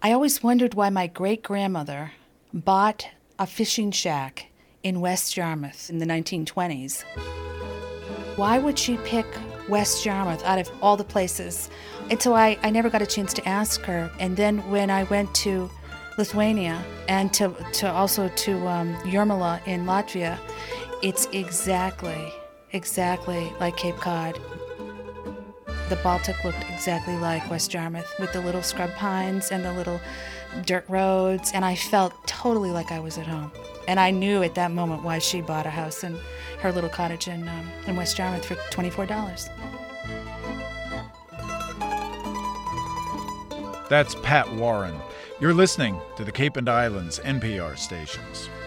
I always wondered why my great-grandmother bought a fishing shack in West Yarmouth in the 1920s. Why would she pick West Yarmouth out of all the places? And so I never got a chance to ask her. And then when I went to Lithuania and to Jurmala in Latvia, it's exactly like Cape Cod. The Baltic looked exactly like West Yarmouth with the little scrub pines and the little dirt roads, and I felt totally like I was at home. And I knew at that moment why she bought a house in her little cottage in West Yarmouth for $24. That's Pat Warren. You're listening to the Cape and Islands NPR stations.